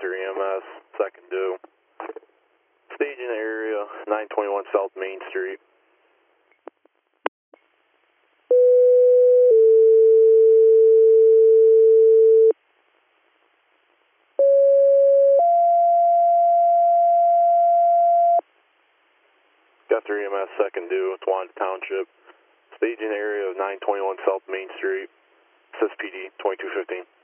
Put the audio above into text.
Guthrie EMS, second due. Staging area 921 South Main Street. Guthrie EMS, second due, Towanda Township. Staging area of 921 South Main Street. SSPD 2215.